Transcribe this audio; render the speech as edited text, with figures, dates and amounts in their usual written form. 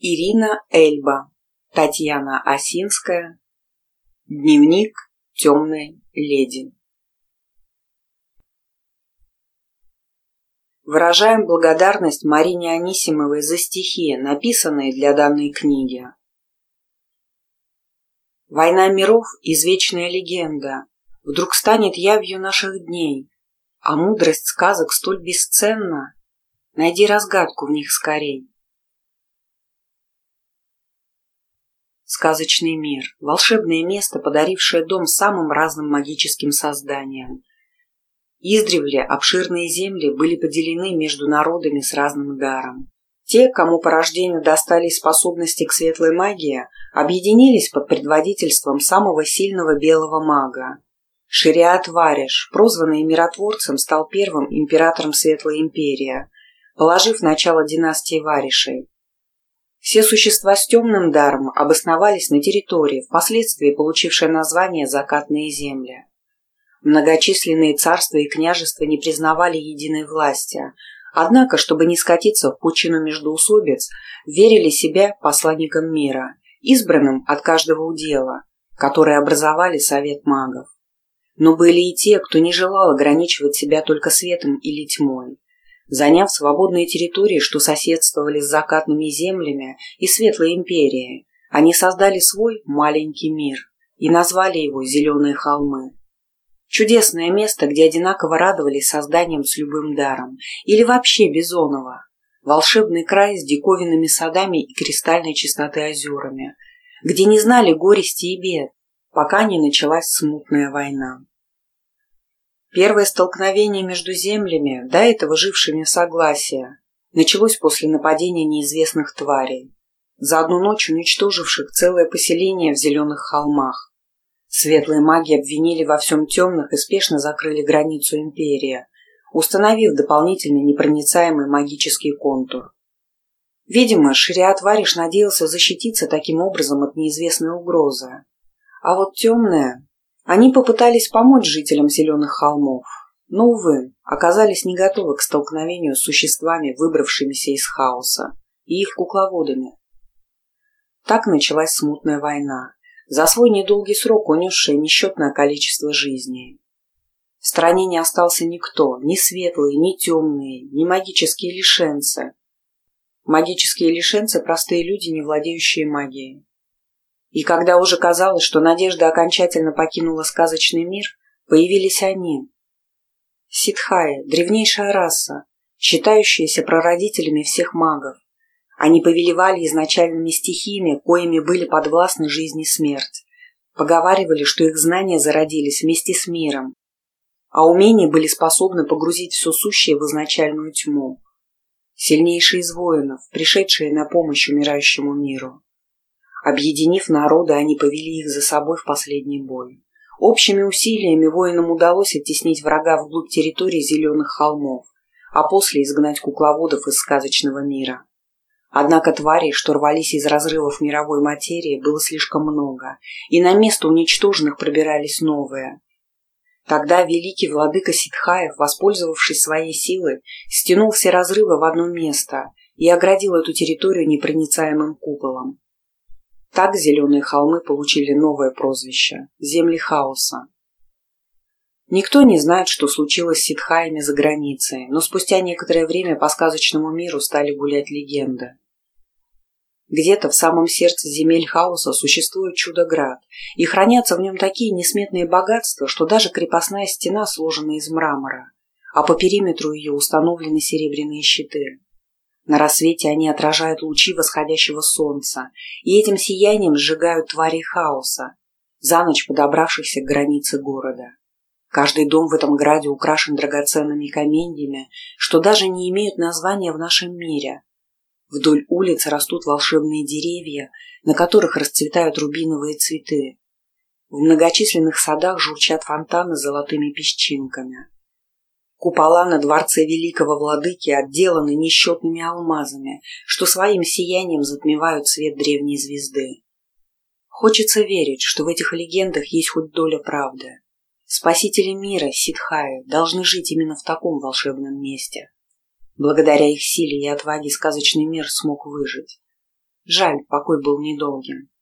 Ирина Эльба, Татьяна Осинская. Дневник темной леди. Выражаем благодарность Марине Анисимовой за стихи, написанные для данной книги. Война миров – извечная легенда, вдруг станет явью наших дней, а мудрость сказок столь бесценна, найди разгадку в них скорей. Сказочный мир – волшебное место, подарившее дом самым разным магическим созданиям. Издревле обширные земли были поделены между народами с разным даром. Те, кому по рождению достались способности к светлой магии, объединились под предводительством самого сильного белого мага. Шириат Вариш, прозванный миротворцем, стал первым императором Светлой империи, положив начало династии Варишей. Все существа с темным даром обосновались на территории, впоследствии получившей название «Закатные земли». Многочисленные царства и княжества не признавали единой власти, однако, чтобы не скатиться в пучину междоусобиц, верили себя посланником мира, избранным от каждого удела, которые образовали Совет магов. Но были и те, кто не желал ограничивать себя только светом или тьмой. Заняв свободные территории, что соседствовали с закатными землями и Светлой империей, они создали свой маленький мир и назвали его «Зеленые холмы». Чудесное место, где одинаково радовались созданием с любым даром, или вообще Бизонова, волшебный край с диковинными садами и кристальной чистоты озерами, где не знали горести и бед, пока не началась смутная война. Первое столкновение между землями, до этого жившими в согласии, началось после нападения неизвестных тварей, за одну ночь уничтоживших целое поселение в Зеленых холмах. Светлые маги обвинили во всем темных и спешно закрыли границу империи, установив дополнительный непроницаемый магический контур. Видимо, Шириат Вариш надеялся защититься таким образом от неизвестной угрозы. А вот темные... Они попытались помочь жителям Зеленых холмов, но, увы, оказались не готовы к столкновению с существами, выбравшимися из хаоса, и их кукловодами. Так началась смутная война, за свой недолгий срок унесшая несчетное количество жизней. В стране не остался никто, ни светлые, ни темные, ни магические лишенцы. Магические лишенцы – простые люди, не владеющие магией. И когда уже казалось, что надежда окончательно покинула сказочный мир, появились они. Ситхаи – древнейшая раса, считающаяся прародителями всех магов. Они повелевали изначальными стихиями, коими были подвластны жизнь и смерть. Поговаривали, что их знания зародились вместе с миром, а умения были способны погрузить все сущее в изначальную тьму. Сильнейшие из воинов, пришедшие на помощь умирающему миру. Объединив народы, они повели их за собой в последний бой. Общими усилиями воинам удалось оттеснить врага вглубь территории Зеленых холмов, а после изгнать кукловодов из сказочного мира. Однако тварей, что рвались из разрывов мировой материи, было слишком много, и на место уничтоженных пробирались новые. Тогда великий владыка Ситхаев, воспользовавшись своей силой, стянул все разрывы в одно место и оградил эту территорию непроницаемым куполом. Так Зеленые холмы получили новое прозвище – Земли хаоса. Никто не знает, что случилось с ситхаями за границей, но спустя некоторое время по сказочному миру стали гулять легенды. Где-то в самом сердце земель хаоса существует чудо-град, и хранятся в нем такие несметные богатства, что даже крепостная стена сложена из мрамора, а по периметру ее установлены серебряные щиты. На рассвете они отражают лучи восходящего солнца и этим сиянием сжигают тварей хаоса, за ночь подобравшихся к границе города. Каждый дом в этом граде украшен драгоценными каменьями, что даже не имеют названия в нашем мире. Вдоль улиц растут волшебные деревья, на которых расцветают рубиновые цветы. В многочисленных садах журчат фонтаны с золотыми песчинками. Купола на дворце великого владыки отделаны несчетными алмазами, что своим сиянием затмевают свет древней звезды. Хочется верить, что в этих легендах есть хоть доля правды. Спасители мира, ситхаи, должны жить именно в таком волшебном месте. Благодаря их силе и отваге сказочный мир смог выжить. Жаль, покой был недолгим.